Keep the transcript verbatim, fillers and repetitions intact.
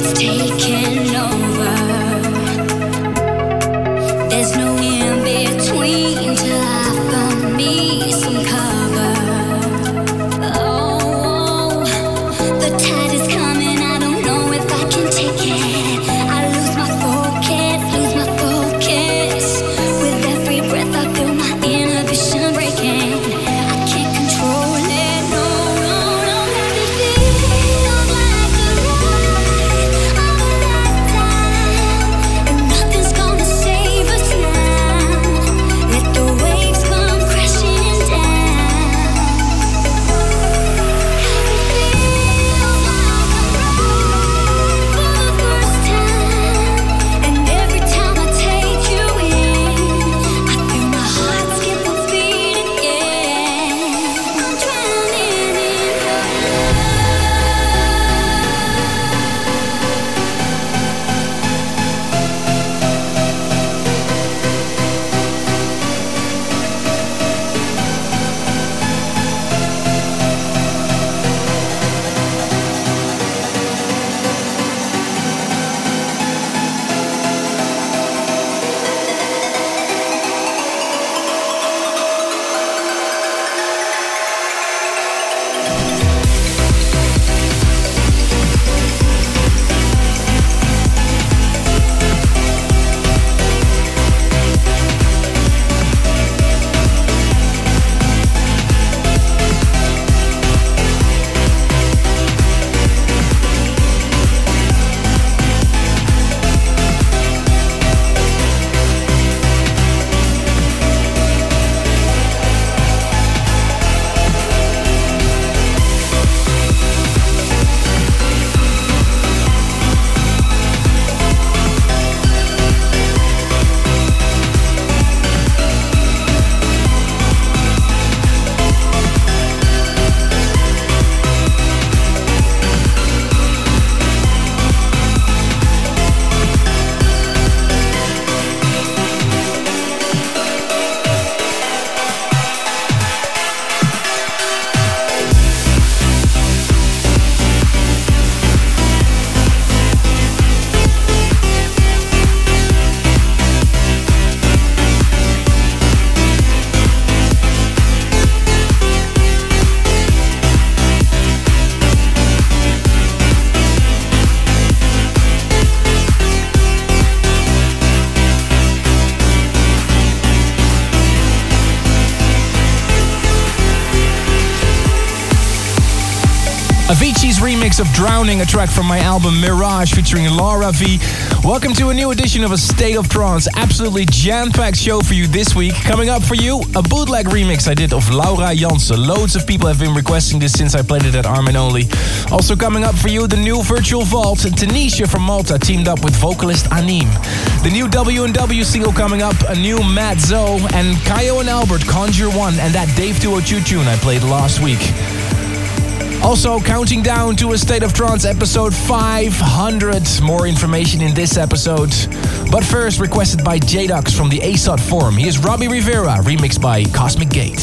Avicii's remix of Drowning, a track from my album Mirage featuring Laura V. Welcome to a new edition of A State of Trance. Absolutely jam-packed show for you this week. Coming up for you, a bootleg remix I did of Laura Jansen. Loads of people have been requesting this since I played it at Armin Only. Also coming up for you, the new Virtual Vault. Tanisha from Malta teamed up with vocalist Anim. The new W and W single coming up, a new Matt Zoe, and Kayo and Albert, Conjure One, and that Dave two oh two tune I played last week. Also, counting down to A State of Trance episode five hundred. More information in this episode. But first, requested by J-Dux from the A S O T forum. Here's Robbie Rivera, remixed by Cosmic Gate.